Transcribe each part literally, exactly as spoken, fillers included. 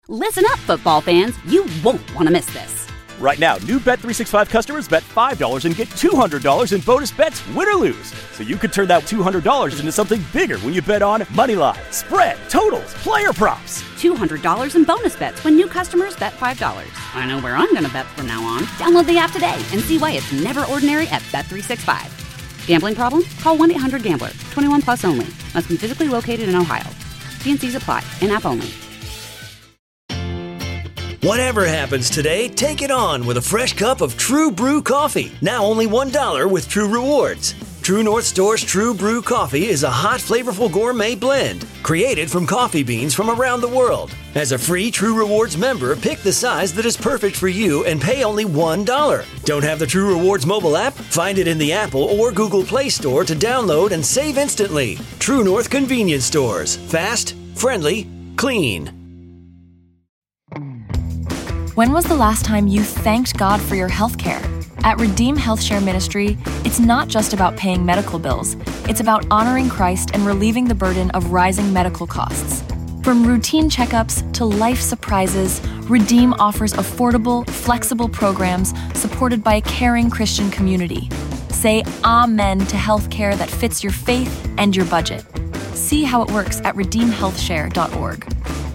Listen up, football fans. You won't want to miss this. Right now, new Bet three sixty-five customers bet five dollars and get two hundred dollars in bonus bets, win or lose. So you could turn that two hundred dollars into something bigger when you bet on moneyline, spread, totals, player props. two hundred dollars in bonus bets when new customers bet five dollars. I know where I'm going to bet from now on. Download the app today and see why it's never ordinary at Bet three sixty-five. Gambling problem? Call one eight hundred gambler. twenty-one plus only. Must be physically located in Ohio. T and C's apply. In-app only. Whatever happens today, take it on with a fresh cup of True Brew coffee. Now only one dollar with True Rewards. True North Store's True Brew coffee is a hot, flavorful gourmet blend created from coffee beans from around the world. As a free True Rewards member, pick the size that is perfect for you and pay only one dollar. Don't have the True Rewards mobile app? Find it in the Apple or Google Play Store to download and save instantly. True North Convenience Stores. Fast, friendly, clean. When was the last time you thanked God for your health care? At Redeem Health Share Ministry, it's not just about paying medical bills. It's about honoring Christ and relieving the burden of rising medical costs. From routine checkups to life surprises, Redeem offers affordable, flexible programs supported by a caring Christian community. Say amen to health care that fits your faith and your budget. See how it works at redeem health share dot org.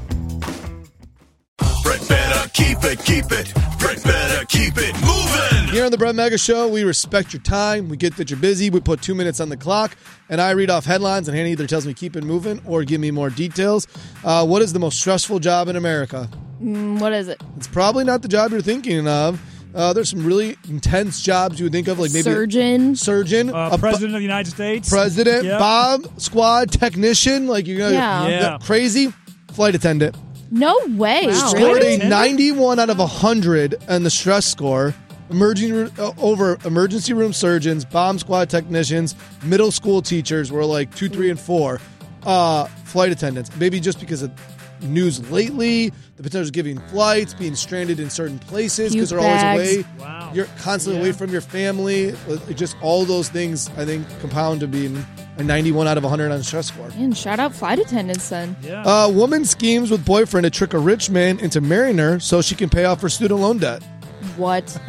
Brett better keep it, keep it. Brett better keep it moving. Here on the Brett Mega Show, we respect your time. We get that you're busy. We put two minutes on the clock, and I read off headlines, and Hannah either tells me keep it moving or give me more details. Uh, what is the most stressful job in America? Mm, what is it? It's probably not the job you're thinking of. Uh, there's some really intense jobs you would think of, like maybe surgeon, surgeon, uh, a president bu- of the United States, president, yep. bomb squad technician, like you know, yeah. yeah. crazy flight attendant. No way. Wow. Scored a ninety-one out of one hundred on the stress score. Emerging uh, over emergency room surgeons, bomb squad technicians, middle school teachers were like two, three, and four. Uh, flight attendants, maybe just because of news lately, the potential of giving flights, being stranded in certain places because they're always away. Wow. You're constantly yeah. away from your family. It just all those things, I think, compound to being a ninety-one out of one hundred on the stress score. Man, shout out flight attendants then. Yeah. Uh, woman schemes with boyfriend to trick a rich man into marrying her so she can pay off her student loan debt. What?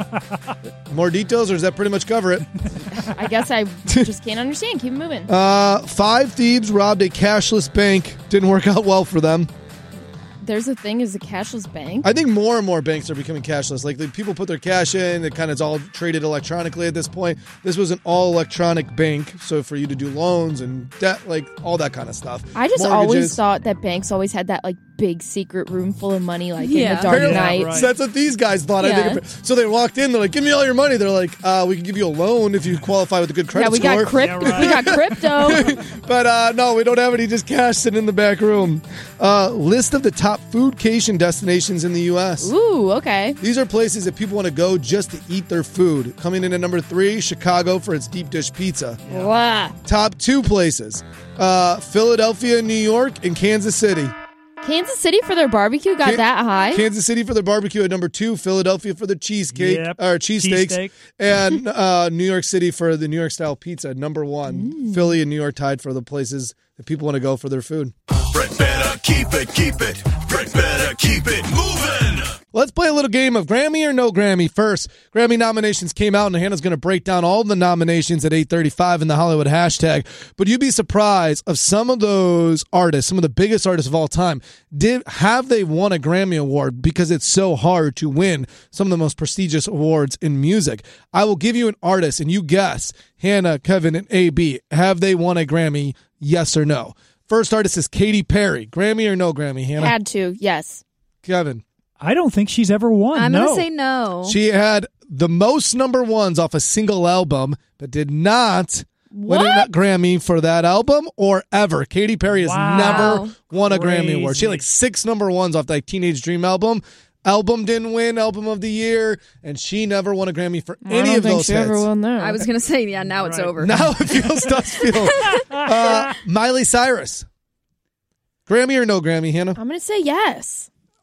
More details, or does that pretty much cover it? I guess I just can't understand. Keep moving. Uh, five thieves robbed a cashless bank. Didn't work out well for them. There's a thing as a cashless bank? I think more and more banks are becoming cashless. Like, the people put their cash in, it kind of is all traded electronically at this point. This was an all-electronic bank, so for you to do loans and debt, like, all that kind of stuff. I just Mortgages. always thought that banks always had that, like, big secret room full of money, like, Yeah. in the dark Yeah, night. right. So that's what these guys thought. I Yeah. think. So they walked in, they're like, give me all your money. They're like, uh, we can give you a loan if you qualify with a good credit Yeah, we score. got, crypt- Yeah, right. we got crypto. But uh, no, we don't have any just cash sitting in the back room. Uh, list of the top foodcation destinations in the U S Ooh, okay. These are places that people want to go just to eat their food. Coming in at number three, Chicago for its deep dish pizza. Wow. Top two places, uh, Philadelphia, New York, and Kansas City. Kansas City for their barbecue got Can- that high? Kansas City for their barbecue at number two, Philadelphia for the cheesecake Yep. or cheesesteaks, Cheesesteak. and uh, New York City for the New York style pizza. Number one, Mm. Philly and New York tied for the places that people want to go for their food. Brett better keep it, keep it. Brett better keep it moving. Let's play a little game of Grammy or no Grammy. First, Grammy nominations came out, and Hannah's going to break down all the nominations at eight thirty-five in the Hollywood hashtag. But you'd be surprised of some of those artists, some of the biggest artists of all time, did have they won a Grammy Award because it's so hard to win some of the most prestigious awards in music. I will give you an artist, and you guess, Hannah, Kevin, and A B, have they won a Grammy, yes or no? First artist is Katy Perry. Grammy or no Grammy, Hannah? Had to, yes. Kevin. I don't think she's ever won. I'm no. going to say no. She had the most number ones off a single album, but did not What? win a Grammy for that album or ever. Katy Perry has Wow. never won a Crazy. Grammy Award. She had like six number ones off that Teenage Dream album. Album didn't win Album of the Year, and she never won a Grammy for I any don't of think those she hits. ever won that. I was going to say, yeah, now it's Right. over. Now it feels does feel. Uh, Miley Cyrus. Grammy or no Grammy, Hannah? I'm going to say yes.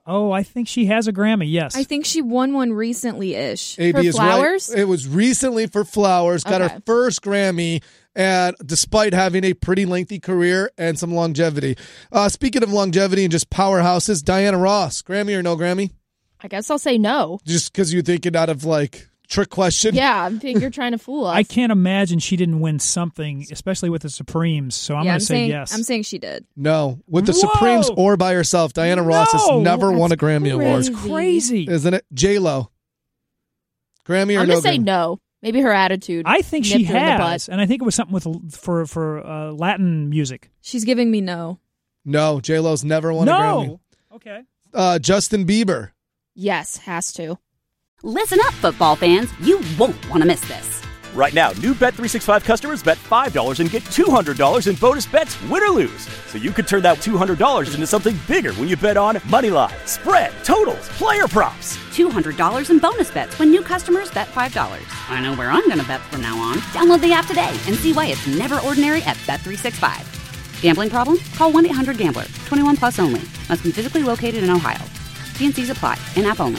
Oh, I think she has a Grammy, yes. I think she won one recently-ish. A B For is Flowers? right. It was recently for Flowers. Got Okay. her first Grammy, and despite having a pretty lengthy career and some longevity. Uh, speaking of longevity and just powerhouses, Diana Ross, Grammy or no Grammy? I guess I'll say no. Just because you're thinking out of like trick question. Yeah, I think you're trying to fool us. I can't imagine she didn't win something, especially with the Supremes, so I'm yeah, going I'm to say saying, yes. I'm saying she did. No, with the Whoa! Supremes or by herself, Diana Ross has No! never won a That's Grammy award, crazy. Crazy. isn't it? J Lo, Grammy or I'm no going to say Grammy? no. Maybe her attitude. I think she nipped her in the butt. has, and I think it was something with for for uh, Latin music. She's giving me no. No, J Lo's never won a Grammy. No. Okay. Uh, Justin Bieber. Yes, has to. Listen up, football fans. You won't want to miss this. Right now, new Bet three sixty-five customers bet five dollars and get two hundred dollars in bonus bets, win or lose. So you could turn that two hundred dollars into something bigger when you bet on money line, spread, totals, player props. two hundred dollars in bonus bets when new customers bet five dollars. I know where I'm going to bet from now on. Download the app today and see why it's never ordinary at Bet three sixty-five. Gambling problem? Call one eight hundred gambler. twenty-one plus only. Must be physically located in Ohio. T and C's apply. In-app only.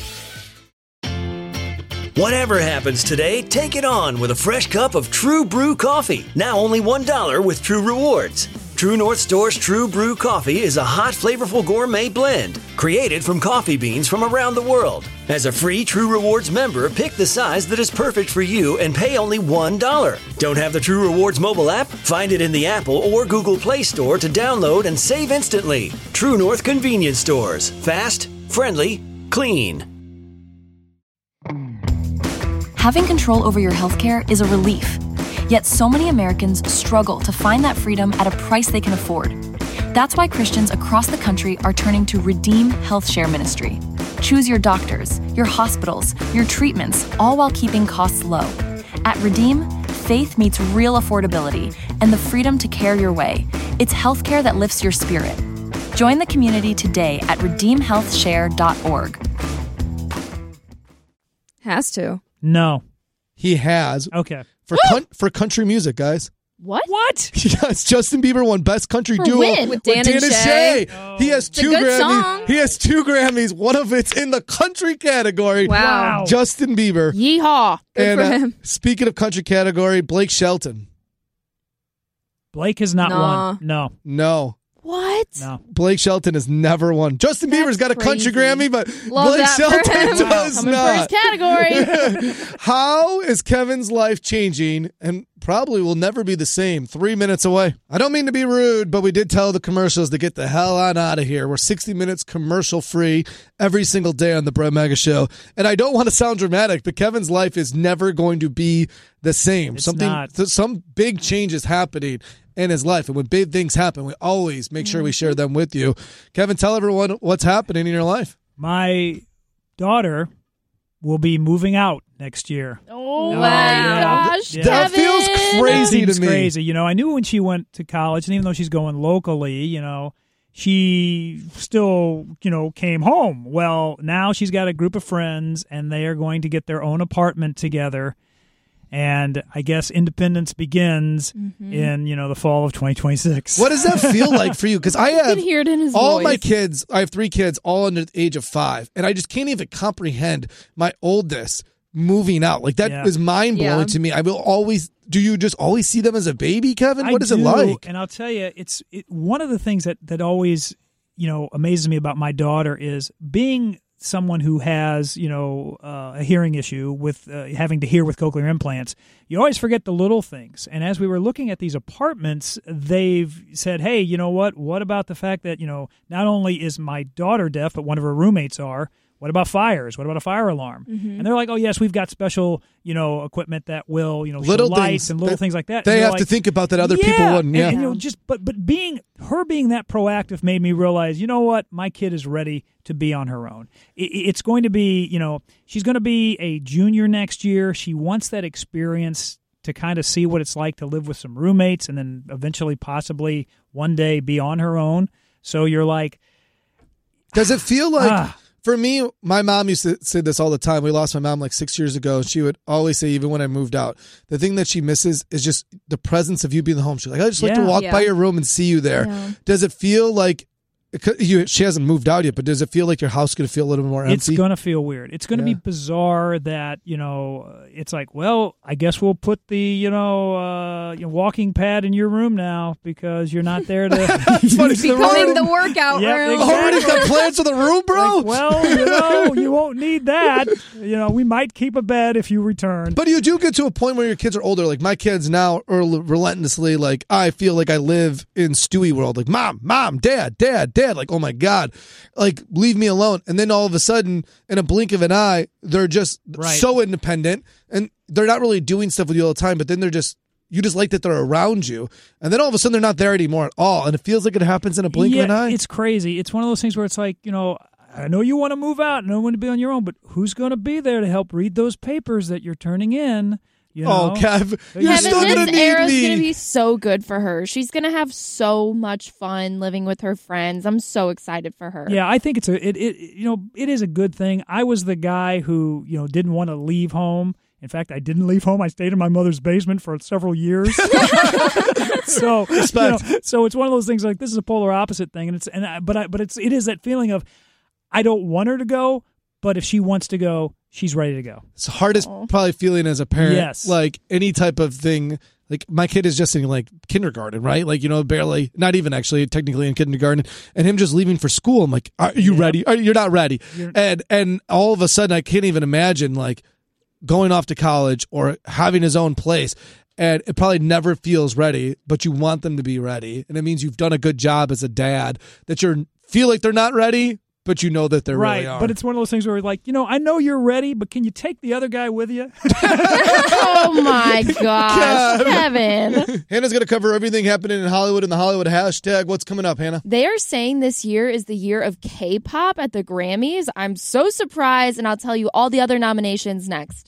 Whatever happens today, take it on with a fresh cup of True Brew coffee. Now only one dollar with True Rewards. True North Store's True Brew coffee is a hot, flavorful gourmet blend created from coffee beans from around the world. As a free True Rewards member, pick the size that is perfect for you and pay only one dollar. Don't have the True Rewards mobile app? Find it in the Apple or Google Play Store to download and save instantly. True North Convenience Stores. Fast, friendly, clean. Having control over your healthcare is a relief. Yet so many Americans struggle to find that freedom at a price they can afford. That's why Christians across the country are turning to Redeem Health Share Ministry. Choose your doctors, your hospitals, your treatments, all while keeping costs low. At Redeem, faith meets real affordability and the freedom to care your way. It's healthcare that lifts your spirit. Join the community today at redeem health share dot org. Has to. No. He has. Okay. For con- for country music, guys. What? What? Yes, Justin Bieber won Best Country For Duo when? With Dan and Shay. Oh. He has It's a two good Grammys. song. He has two Grammys. One of it's in the country category. Wow. Wow. Justin Bieber. Yeehaw. Good and for uh, him. speaking of country category, Blake Shelton. Blake has not Nah. won. No. No. What? No. Blake Shelton has never won. Justin That's Bieber's got a country crazy. Grammy, but Love Blake that for Shelton him. does Coming not. for his category. How is Kevin's life changing and probably will never be the same? Three minutes away. I don't mean to be rude, but we did tell the commercials to get the hell on out of here. We're sixty minutes commercial free every single day on the Brett Mega Show. And I don't want to sound dramatic, but Kevin's life is never going to be the same. It's Something, not. th- some big changes happening in his life. And when big things happen, we always make sure we share them with you. Kevin, tell everyone what's happening in your life. My daughter will be moving out next year. Oh, Oh, my yeah. gosh. Yeah. That Kevin. feels crazy Seems to me. crazy. You know, I knew when she went to college, and even though she's going locally, you know, she still, you know, came home. Well, now she's got a group of friends, and they are going to get their own apartment together. And I guess independence begins Mm-hmm. in, you know, the fall of twenty twenty-six. What does that feel like for you? Because I You have can hear it in his all voice. my kids. I have three kids, all under the age of five, and I just can't even comprehend my oldest moving out. Like that Yeah. is mind blowing Yeah. to me. I will always. Do you just always see them as a baby, Kevin? I What is it do, like? And I'll tell you, it's it, one of the things that, that always, you know, amazes me about my daughter is being someone who has, you know, uh, a hearing issue with uh, having to hear with cochlear implants. You always forget the little things. And as we were looking at these apartments, they've said, hey, you know what? What about the fact that, you know, not only is my daughter deaf, but one of her roommates are. What about fires? What about a fire alarm? Mm-hmm. And they're like, oh, yes, we've got special, you know, equipment that will, you know, Little show lights things and little that things like that. They And you're have to like, think about that other people yeah, wouldn't. and- Yeah. and, you know, just but but being her being that proactive made me realize, you know what, my kid is ready to be on her own. It, it's going to be, you know, she's going to be a junior next year. She wants that experience to kind of see what it's like to live with some roommates, and then eventually, possibly one day, be on her own. So you're like, Does it feel like? Ah. For me, my mom used to say this all the time. We lost my mom like six years ago. And she would always say, even when I moved out, the thing that she misses is just the presence of you being in the home. She's like, I just like to Yeah. walk Yeah. by your room and see you there. Yeah. Does it feel like you, she hasn't moved out yet, but does it feel like your house is going to feel a little more empty? It's going to feel weird. It's going to Yeah. be bizarre that, you know, it's like, well, I guess we'll put the, you know, uh, you know, walking pad in your room now because you're not there to. It's funny, It's becoming the workout Yep, room. exactly. Already got plans for the room, bro? Like, well, you know, you won't need that. You know, we might keep a bed if you return. But you do get to a point where your kids are older. Like my kids now are l- relentlessly like, I feel like I live in Stewie world. Like, mom, mom, dad, dad, dad. Like, oh my God, like leave me alone. And then all of a sudden, in a blink of an eye, they're just Right. so independent and they're not really doing stuff with you all the time. But then they're just, you just like that they're around you. And then all of a sudden they're not there anymore at all. And it feels like it happens in a blink yeah, of an eye. it's crazy. It's one of those things where it's like, you know, I know you want to move out, no one to be on your own, but who's going to be there to help read those papers that you're turning in? You know? Oh, Kev, you're Kevin, still Kevin, going to this need era's me. gonna be so good for her. She's gonna have so much fun living with her friends. I'm so excited for her. Yeah, I think it's a it, it you know it is a good thing. I was the guy who you know didn't want to leave home. In fact, I didn't leave home. I stayed in my mother's basement for several years. so, you know, so it's one of those things like this is a polar opposite thing, and it's and I, but I, but it's it is that feeling of I don't want her to go, but if she wants to go, she's ready to go. It's the hardest probably feeling as a parent. Yes. Like any type of thing. Like my kid is just in like kindergarten, right? Like, you know, barely, not even actually technically in kindergarten, and him just leaving for school. I'm like, are you Yeah. ready? Are, you're not ready. You're- and, and all of a sudden I can't even imagine like going off to college or having his own place. And it probably never feels ready, but you want them to be ready. And it means you've done a good job as a dad that you feel like they're not ready, but you know that they right, really are. but it's one of those things where like, you know, I know you're ready, but can you take the other guy with you? Oh my gosh, Kevin. Hannah's going to cover everything happening in Hollywood in the Hollywood hashtag. What's coming up, Hannah? They are saying this year is the year of K-pop at the Grammys. I'm so surprised, and I'll tell you all the other nominations next.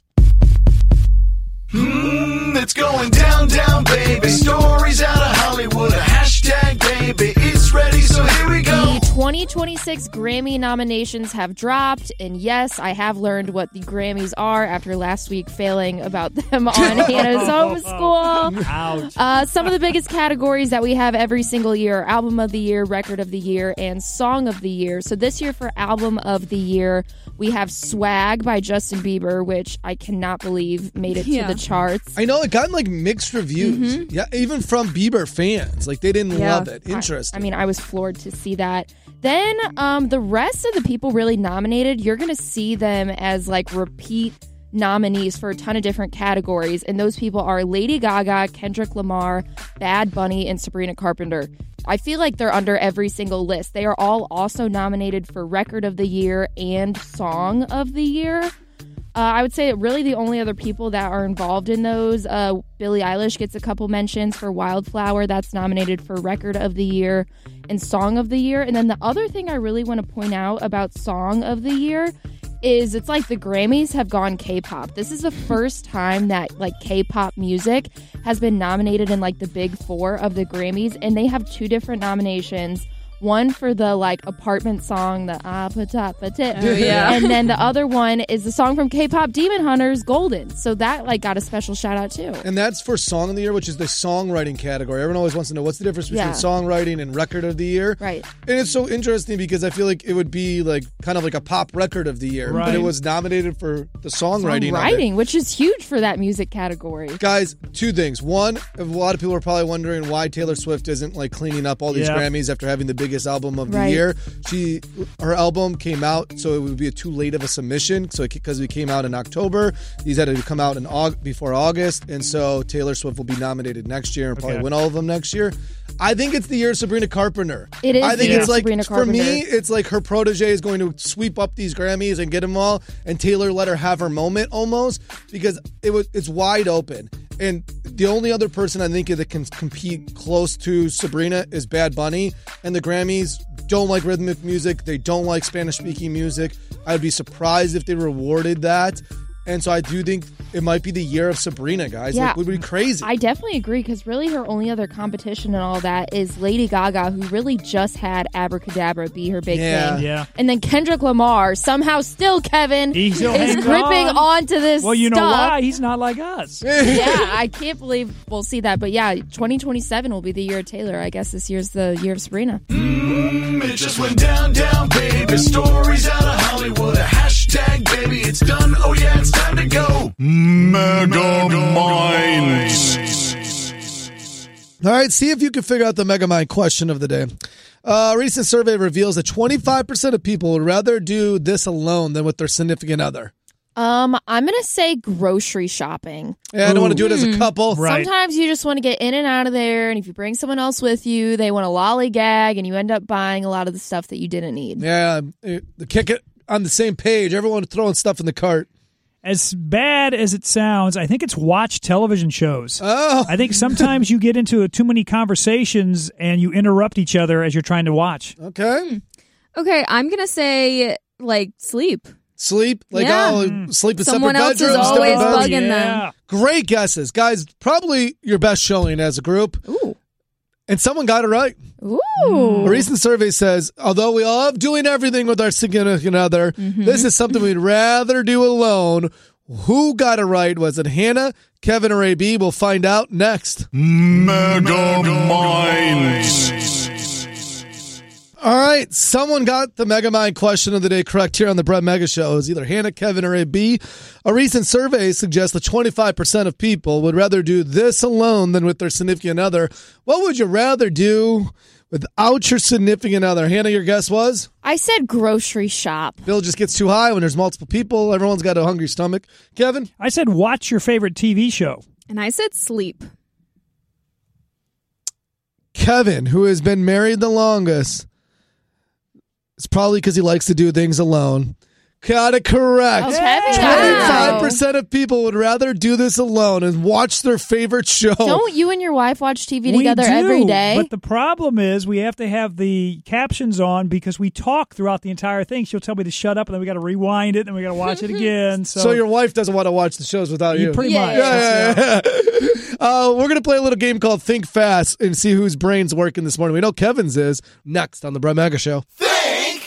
Mm, it's going down, down, baby. Stories out of Hollywood. A hashtag, baby. It's ready, so here we go. The twenty twenty-six Grammy nominations have dropped, and yes, I have learned what the Grammys are after last week failing about them on Hannah's Homeschool. Ouch. Uh, some of the biggest categories that we have every single year: Album of the Year, Record of the Year, and Song of the Year. So this year for Album of the Year, we have Swag by Justin Bieber, which I cannot believe made it Yeah. to the charts. I know it got like mixed reviews. Yeah, even from Bieber fans. Like they didn't Yeah. love it. Interesting. I, I mean, I was floored to see that. Then um, the rest of the people really nominated, you're going to see them as like repeat nominees for a ton of different categories. And those people are Lady Gaga, Kendrick Lamar, Bad Bunny, and Sabrina Carpenter. I feel like they're under every single list. They are all also nominated for Record of the Year and Song of the Year. Uh, I would say really the only other people that are involved in those, uh, Billie Eilish gets a couple mentions for Wildflower. That's nominated for Record of the Year and Song of the Year. And then the other thing I really want to point out about Song of the Year is it's like the Grammys have gone K-pop. This is the first time that like K-pop music has been nominated in like the big four of the Grammys, and they have two different nominations. One for the like apartment song, the ah pa ta pa tit. Oh, yeah. And then the other one is the song from K-pop Demon Hunters, Golden. So that like got a special shout out too. and that's for Song of the Year, which is the songwriting category. Everyone always wants to know what's the difference between Yeah. songwriting and Record of the Year. Right. And it's so interesting because I feel like it would be like kind of like a pop record of the year, but Right. it was nominated for the songwriting. of it. Writing, which is huge for that music category. Guys, two things. One, a lot of people are probably wondering why Taylor Swift isn't like cleaning up all these Yeah. Grammys after having the biggest album of the Right. year. She, her album came out, so it would be a too late of a submission. So because it came out in October, these had to come out in Aug- before August, and so Taylor Swift will be nominated next year and probably Okay. win all of them next year. I think it's the year of Sabrina Carpenter. It is I the think year it's of like Sabrina for me, Carpenter. it's like her protege is going to sweep up these Grammys and get them all, and Taylor let her have her moment almost because it was it's wide open. And the only other person I think that can compete close to Sabrina is Bad Bunny, and the Grammys don't like rhythmic music. They don't like Spanish-speaking music. I'd be surprised if they rewarded that. And so I do think it might be the year of Sabrina, guys. Yeah. Like, would be crazy. I definitely agree because really her only other competition and all that is Lady Gaga, who really just had Abracadabra be her big Yeah. thing. Yeah. And then Kendrick Lamar, somehow still, Kevin, He still is hangs gripping on. on to this Well, you know stuff. why? He's not like us. Yeah, I can't believe we'll see that. But yeah, twenty twenty-seven will be the year of Taylor. I guess this year's the year of Sabrina. Mm, it just went down, down, baby. Stories out of Hollywood. A hashtag, baby, it's done. Oh, yeah, it's time to go. Mega Minds. All right, see if you can figure out the Megamind question of the day. Uh, a recent survey reveals that twenty-five percent of people would rather do this alone than with their significant other. Um, I'm gonna say grocery shopping. Yeah, I don't want to do it as a couple. Right. Sometimes you just want to get in and out of there, and if you bring someone else with you, they want to lollygag, and you end up buying a lot of the stuff that you didn't need. Yeah, it, kick it on the same page. Everyone throwing stuff in the cart. As bad as it sounds, I think it's watch television shows. Oh. I think sometimes you get into too many conversations and you interrupt each other as you're trying to watch. Okay. Okay, I'm going to say, like, sleep. Sleep? Like, Yeah. oh, sleep in Someone separate else is bedrooms? always different beds? bugging Yeah. them. Great guesses. Guys, probably your best showing as a group. Ooh. And someone got it right. Ooh. A recent survey says, although we love doing everything with our significant other, Mm-hmm. this is something we'd rather do alone. Who got it right? Was it Hannah, Kevin, or A B? We'll find out next. Mega Minds. All right, someone got the Megamind question of the day correct here on the Brett Mega Show. It was either Hannah, Kevin, or A B. A recent survey suggests that twenty-five percent of people would rather do this alone than with their significant other. What would you rather do without your significant other? Hannah, your guess was? I said grocery shop. Bill just gets too high when there's multiple people. Everyone's got a hungry stomach. Kevin? I said watch your favorite T V show. And I said sleep. Kevin, who has been married the longest, it's probably because he likes to do things alone. Got it correct. Oh, Kevin. twenty-five percent of people would rather do this alone and watch their favorite show. Don't you and your wife watch T V We together do, every day? But the problem is we have to have the captions on because we talk throughout the entire thing. She'll tell me to shut up, and then we got to rewind it, and we got to watch it again. So, So your wife doesn't want to watch the shows without you. pretty Yeah, much. Yeah, yeah, yeah. uh, we're going to play a little game called Think Fast and see whose brain's working this morning. We know Kevin's is next on the Brett Mega Show. Think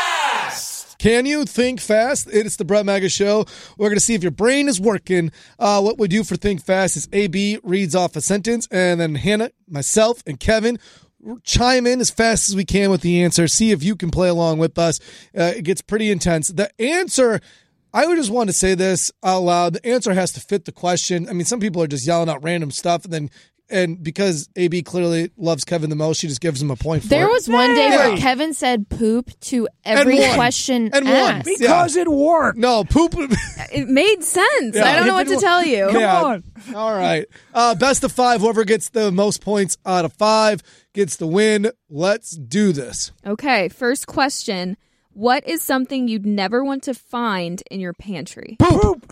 fast. Can you think fast? It's the Brett Mega Show. We're going to see if your brain is working. Uh, what we do for Think Fast is A B reads off a sentence, and then Hannah, myself, and Kevin chime in as fast as we can with the answer. See if you can play along with us. Uh, it gets pretty intense. The answer, I would just want to say this out loud. The answer has to fit the question. I mean, some people are just yelling out random stuff, and then and because A B clearly loves Kevin the most, she just gives him a point for there it. was one day Yeah. where Kevin said poop to every won. question And won. asked. Because it worked. No, poop. It made sense. Yeah. I don't know It what to did- tell you. Come Yeah. on. All right. Uh, best of five. Whoever gets the most points out of five gets the win. Let's do this. Okay, first question. What is something you'd never want to find in your pantry? Poop.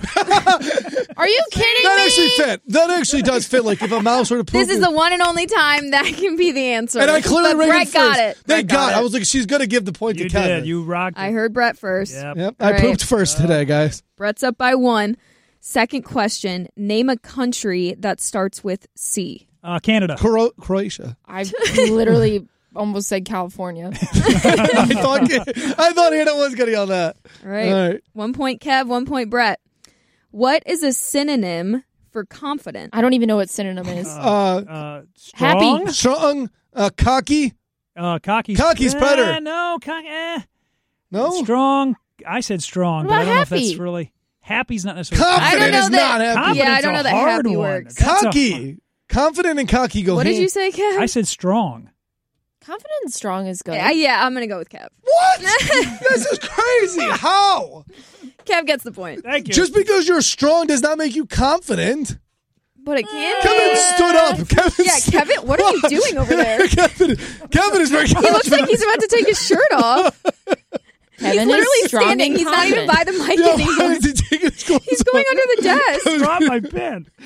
Are you kidding That me? actually fit. That actually does fit. Like if a mouse were to poop. This is the one and only time that can be the answer. And I clearly but rated Brett first. got it. Thank Brett God. got I it. was like, she's going to give the point You to Kevin. did. You rocked it. I heard Brett first. Yep. Yep. All I right. pooped first today, guys. Brett's up by one. Second question. Name a country that starts with C. Uh, Canada. Cro- Croatia. I literally almost said California. I thought I thought Hannah was going to yell that. All right. All right. One point Kev, one point Brett. What is a synonym for confident? I don't even know what synonym is. Uh, Uh, strong? Happy. strong. Uh, cocky. Uh, cocky. Cocky's eh, better. No, cocky. Eh. No. Strong. I said strong, What but I about don't know if that's happy? really. Happy's not necessarily. Confident I don't know is that- not happy. Confident's Yeah, I don't a know that hard happy one. works. That's a- Cocky. Confident and cocky go What hand. did you say, Kev? I said strong. Confident and strong is good. yeah, yeah, I'm going to go with Kev. What? This is crazy. How? Kev gets the point. Thank you. Just because you're strong does not make you confident. But it can Kevin stood up. Kevin Yeah, stood- Kevin, what are you doing over there? Kevin, Kevin is very He confident. looks like he's about to take his shirt off. Kevin He's literally is strong standing. and He's not even confident. by the mic Yo, anymore. why is he taking his clothes He's going off? under the desk. Drop my pen.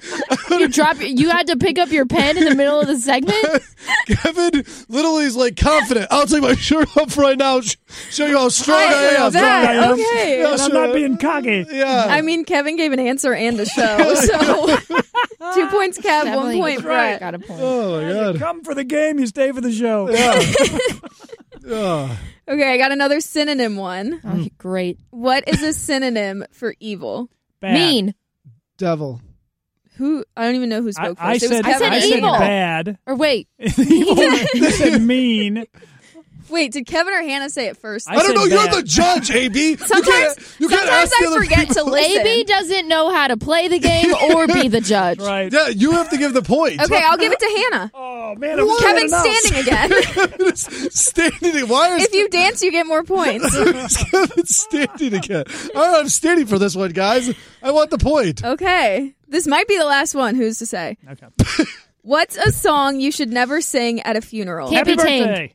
You drop. You had to pick up your pen in the middle of the segment. Kevin literally is like confident. I'll take my shirt off right now. Show you how strong I, I am. that. Strong I am. Okay. Yeah, And I'm sure. not being cocky. Yeah. I mean, Kevin gave an answer and a show, so two points, Kev, one Definitely point, right. Brett. Got a point. Oh my god. Come for the game, you stay for the show. Yeah. Oh. Okay, I got another synonym one. Oh, great. What is a synonym for evil? Bad. Mean. Devil. Who? I don't even know who I, spoke I first. It was said, I said I said evil. bad. Or wait. Evil. You said mean. Wait, did Kevin or Hannah say it first? I I, don't said know. You're bad. the judge, A B. Sometimes, you can't, you can't sometimes ask the I other forget people. to listen. A B doesn't know how to play the game or be the judge. Right. Yeah, you have to give the point. Okay, I'll give it to Hannah. Oh, man. I'm Kevin's standing standing again. standing. Why is If you dance, you get more points. Kevin standing again? All right, I'm standing for this one, guys. I want the point. Okay, this might be the last one. Who's to say? Okay. What's a song you should never sing at a funeral? Can't Happy be tamed. birthday.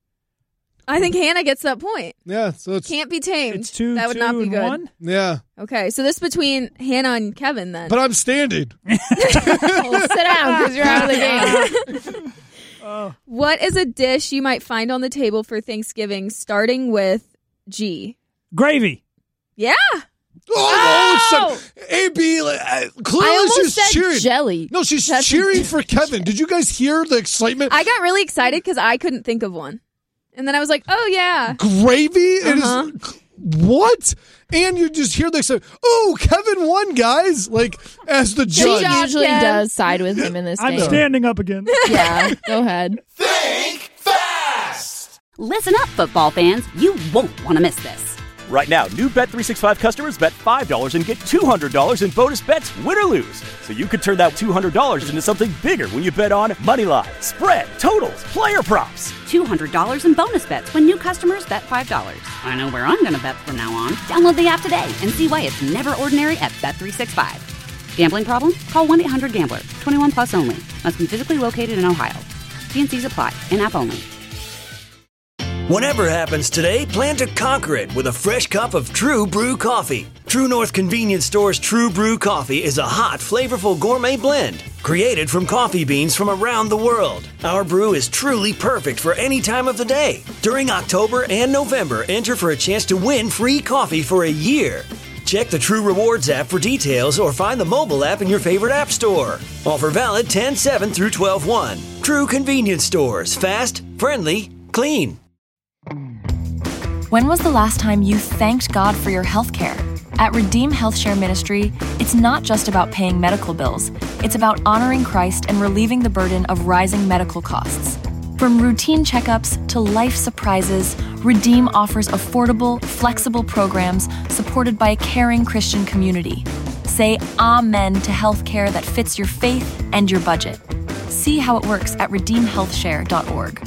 I think Hannah gets that point. Yeah, so it's Can't be tamed. It's two, that would two, not be and good. one. yeah, Okay, so this is between Hannah and Kevin then. but I'm standing. Well, sit down because you're out of the game. What is a dish you might find on the table for Thanksgiving starting with G? Gravy. Yeah. Oh, oh! A B, like, uh, clearly I almost she's said cheering. jelly. No, she's That's- cheering for Kevin. Did you guys hear the excitement? I got really excited because I couldn't think of one. And then I was like, oh, yeah. Gravy? It Uh-huh. is what? And you just hear the excitement. Oh, Kevin won, guys! Like as the She judge. usually Kev. does side with him in this I'm game. standing up again. Yeah, go ahead. Think fast. Listen up, football fans. You won't want to miss this. Right now, new Bet three sixty-five customers bet five dollars and get two hundred dollars in bonus bets, win or lose. So you could turn that two hundred dollars into something bigger when you bet on money line, spread, totals, player props. two hundred dollars in bonus bets when new customers bet five dollars. I know where I'm going to bet from now on. Download the app today and see why it's never ordinary at Bet three sixty-five. Gambling problem? Call one eight hundred gambler. twenty-one plus only. Must be physically located in Ohio. T N Cs apply. In-app only. Whatever happens today, plan to conquer it with a fresh cup of True Brew coffee. True North Convenience Store's True Brew coffee is a hot, flavorful gourmet blend created from coffee beans from around the world. Our brew is truly perfect for any time of the day. During October and November, enter for a chance to win free coffee for a year. Check the True Rewards app for details or find the mobile app in your favorite app store. Offer valid ten seven through twelve one. True Convenience Stores. Fast, friendly, clean. When was the last time you thanked God for your health care? At Redeem Health Share Ministry, it's not just about paying medical bills. It's about honoring Christ and relieving the burden of rising medical costs. From routine checkups to life surprises, Redeem offers affordable, flexible programs supported by a caring Christian community. Say amen to health care that fits your faith and your budget. See how it works at redeem health share dot org.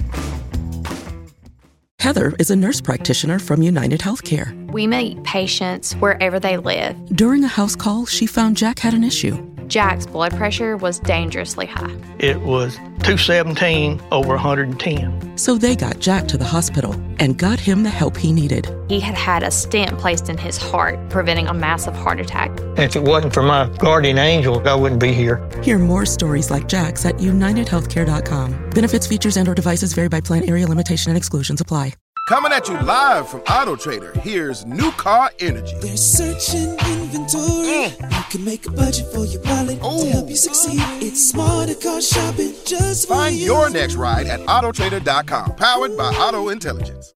Heather is a nurse practitioner from United Healthcare. We meet patients wherever they live. During a house call, she found Jack had an issue. Jack's blood pressure was dangerously high. It was two seventeen over one hundred ten. So they got Jack to the hospital and got him the help he needed. He had had a stent placed in his heart, preventing a massive heart attack. If it wasn't for my guardian angel, I wouldn't be here. Hear more stories like Jack's at united healthcare dot com. Benefits, features, and or devices vary by plan, area limitation, and exclusions apply. Coming at you live from Auto Trader, here's New Car Energy. They're searching inventory. Mm. You can make a budget for your wallet Ooh. To help you succeed. It's smarter car shopping just for Find you. your next ride at auto trader dot com. Powered by Auto Intelligence.